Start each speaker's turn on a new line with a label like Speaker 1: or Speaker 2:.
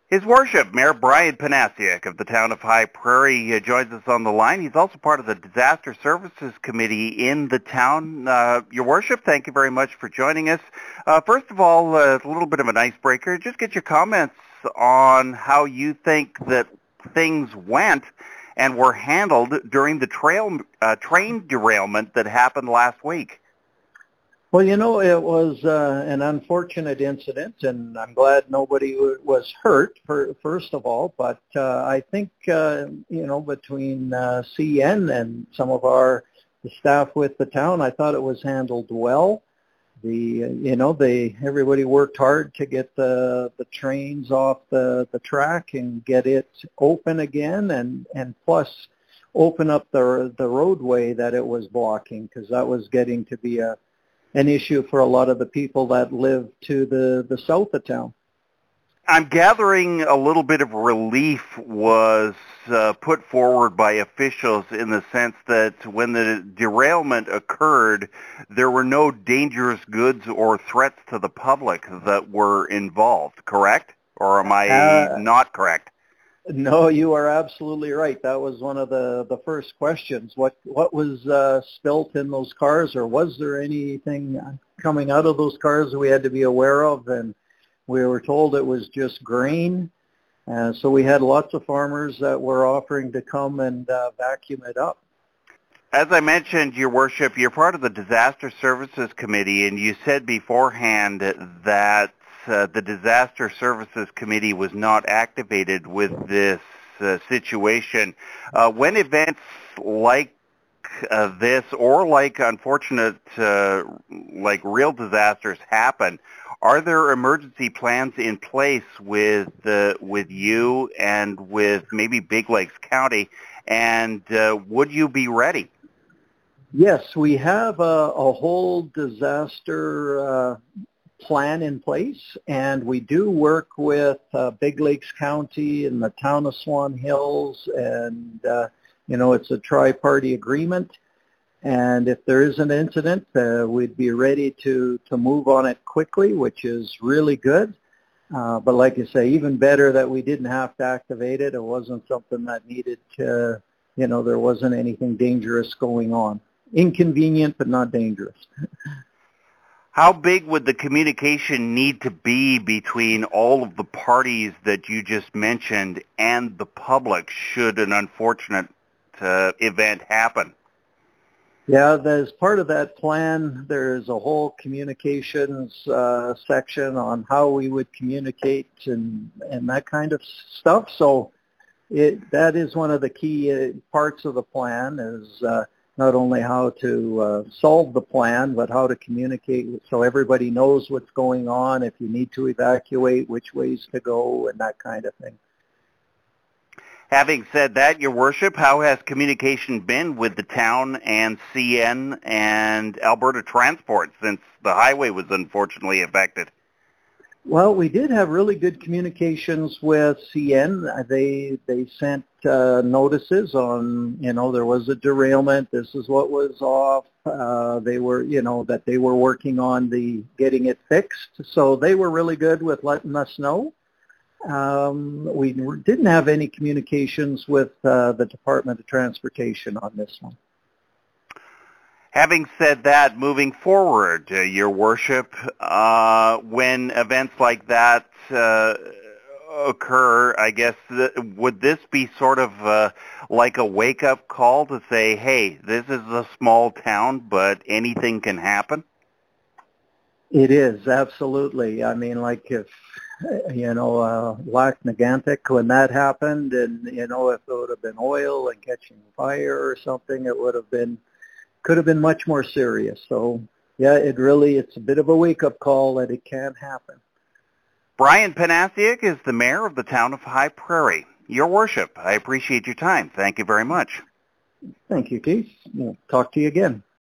Speaker 1: His Worship, Mayor Brian Panasiuk of the town of High Prairie joins us on the line. He's also part of the Disaster Services Committee in the town. Your Worship, thank you very much for joining us. First of all, a little bit of an icebreaker. Just get your comments on how you think that things went and were handled during the train derailment that happened last week.
Speaker 2: Well, it was an unfortunate incident, and I'm glad nobody was hurt, first of all. But I think, between CN and some of the staff with the town, I thought it was handled well. Everybody worked hard to get the trains off the track and get it open again, and plus open up the roadway that it was blocking, because that was getting to be an issue for a lot of the people that live to the south of town.
Speaker 1: I'm gathering a little bit of relief was put forward by officials in the sense that when the derailment occurred, there were no dangerous goods or threats to the public that were involved, correct? Or am I not correct?
Speaker 2: No, you are absolutely right. That was one of the first questions. What was spilt in those cars, or was there anything coming out of those cars that we had to be aware of? And we were told it was just grain. So we had lots of farmers that were offering to come and vacuum it up.
Speaker 1: As I mentioned, Your Worship, you're part of the Disaster Services Committee, and you said beforehand that the Disaster Services Committee was not activated with this situation. When events like this, or like unfortunate, like real disasters happen, are there emergency plans in place with you and with maybe Big Lakes County, and would you be ready?
Speaker 2: Yes, we have a whole disaster plan in place, and we do work with Big Lakes County and the town of Swan Hills, and it's a tri-party agreement, and if there is an incident, we'd be ready to move on it quickly, which is really good. But like you say, even better that we didn't have to activate it. It wasn't something that needed to, there wasn't anything dangerous going on. Inconvenient, but not dangerous.
Speaker 1: How big would the communication need to be between all of the parties that you just mentioned and the public should an unfortunate event happen?
Speaker 2: Yeah, as part of that plan, there's a whole communications section on how we would communicate and that kind of stuff. So that is one of the key parts of the plan is not only how to solve the plan, but how to communicate so everybody knows what's going on, if you need to evacuate, which ways to go, and that kind of thing.
Speaker 1: Having said that, Your Worship, how has communication been with the town and CN and Alberta Transport since the highway was unfortunately affected?
Speaker 2: Well, we did have really good communications with CN. They sent notices on, there was a derailment. This is what was off. They were, that they were working on getting it fixed. So they were really good with letting us know. We didn't have any communications with the Department of Transportation on this one.
Speaker 1: Having said that, moving forward, Your Worship, when events like that occur, I guess, would this be sort of like a wake-up call to say, hey, this is a small town, but anything can happen?
Speaker 2: It is, absolutely. I mean, like if, Lac Megantic, when that happened, and, if it would have been oil and catching fire or something, could have been much more serious. So, yeah, it's a bit of a wake-up call that it can happen.
Speaker 1: Brian Panasiuk is the mayor of the town of High Prairie. Your Worship, I appreciate your time. Thank you very much.
Speaker 2: Thank you, Keith. Talk to you again.